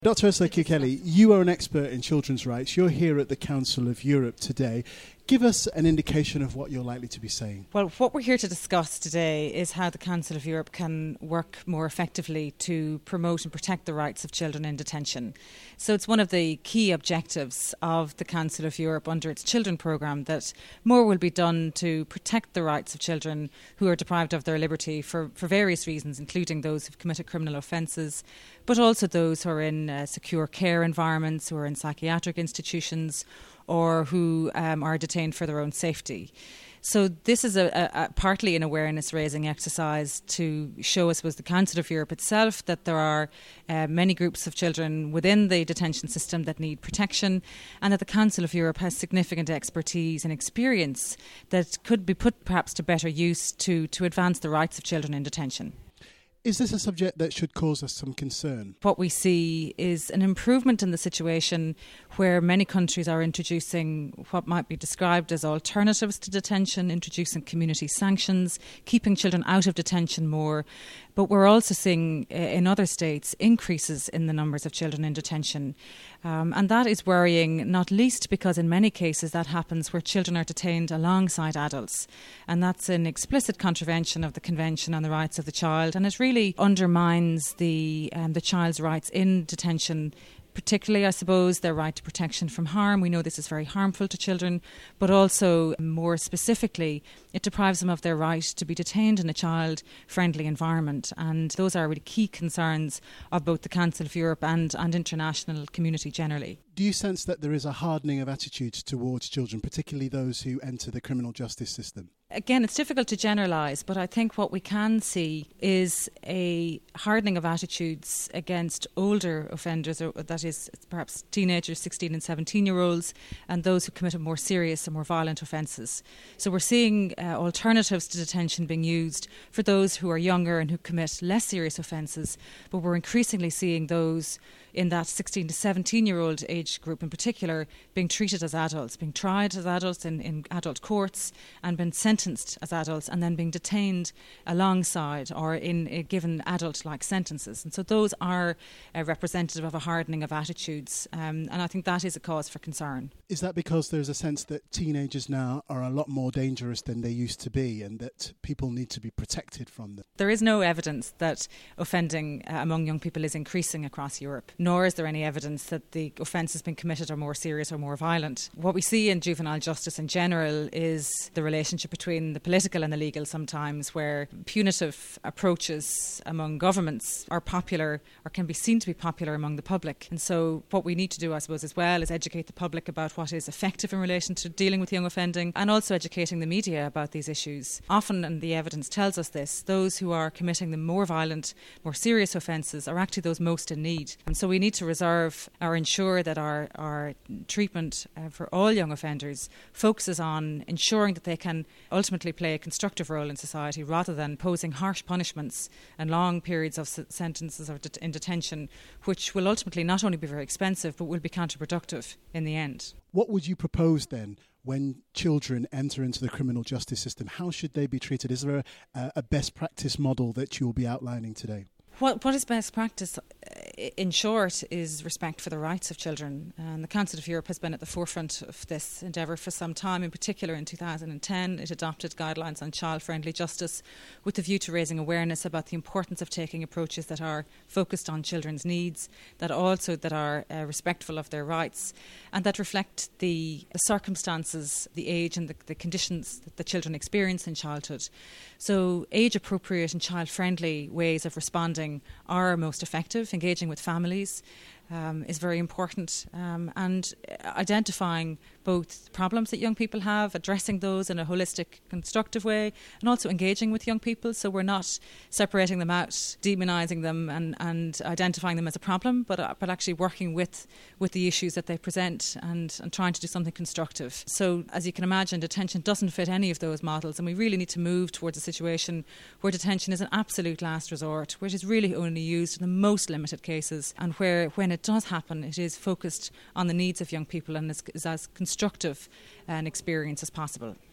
Dr. Ursula Kilkelly, you are an expert in children's rights. You're here at the Council of Europe today. Give us an indication of what you're likely to be saying. Well, what we're here to discuss today is how the Council of Europe can work more effectively to promote and protect the rights of children in detention. So it's one of the key objectives of the Council of Europe under its Children Programme that more will be done to protect the rights of children who are deprived of their liberty for various reasons, including those who've committed criminal offences, but also those who are in secure care environments, who are in psychiatric institutions, or who are detained for their own safety. So this is a partly an awareness-raising exercise to show, I suppose, the Council of Europe itself that there are many groups of children within the detention system that need protection, and that the Council of Europe has significant expertise and experience that could be put perhaps to better use to advance the rights of children in detention. Is this a subject that should cause us some concern? What we see is an improvement in the situation where many countries are introducing what might be described as alternatives to detention, introducing community sanctions, keeping children out of detention more. But we're also seeing in other states increases in the numbers of children in detention. And that is worrying, not least because in many cases that happens where children are detained alongside adults. And that's an explicit contravention of the Convention on the Rights of the Child. And it really undermines the child's rights in detention, particularly, I suppose, their right to protection from harm. We know this is very harmful to children, but also more specifically, it deprives them of their right to be detained in a child-friendly environment. And those are really key concerns of both the Council of Europe and international community generally. Do you sense that there is a hardening of attitudes towards children, particularly those who enter the criminal justice system? Again, it's difficult to generalise, but I think what we can see is a hardening of attitudes against older offenders, or that is perhaps teenagers, 16 and 17-year-olds, and those who committed more serious and more violent offences. So we're seeing alternatives to detention being used for those who are younger and who commit less serious offences, but we're increasingly seeing those in that 16 to 17-year-old age group in particular being treated as adults, being tried as adults in adult courts and been sentenced as adults and then being detained alongside or in given adult-like sentences. And so those are representative of a hardening of attitudes, and I think that is a cause for concern. Is that because there's a sense that teenagers now are a lot more dangerous than they used to be and that people need to be protected from them? There is no evidence that offending among young people is increasing across Europe, nor is there any evidence that the offences being committed are more serious or more violent. What we see in juvenile justice in general is the relationship between the political and the legal sometimes, where punitive approaches among governments are popular or can be seen to be popular among the public. And so what we need to do, I suppose, as well is educate the public about what is effective in relation to dealing with young offending, and also educating the media about these issues. Often, and the evidence tells us this, those who are committing the more violent, more serious offences are actually those most in need. And so we need to reserve or ensure that our treatment for all young offenders focuses on ensuring that they can ultimately play a constructive role in society rather than posing harsh punishments and long periods of sentences in detention, which will ultimately not only be very expensive but will be counterproductive in the end. What would you propose then when children enter into the criminal justice system? How should they be treated? Is there a best practice model that you will be outlining today? What is best practice, in short, is respect for the rights of children. And the Council of Europe has been at the forefront of this endeavour for some time. In particular, in 2010, it adopted guidelines on child-friendly justice with the view to raising awareness about the importance of taking approaches that are focused on children's needs, that are respectful of their rights, and that reflect the circumstances, the age and the conditions that the children experience in childhood. So age-appropriate and child-friendly ways of responding are most effective. Engaging with families is very important, and identifying both problems that young people have, addressing those in a holistic, constructive way, and also engaging with young people. So we're not separating them out, demonising them and identifying them as a problem, but actually working with the issues that they present and trying to do something constructive. So as you can imagine, detention doesn't fit any of those models, and we really need to move towards a situation where detention is an absolute last resort, where it is really only used in the most limited cases, and where, when it does happen, it is focused on the needs of young people and is as constructive an experience as possible.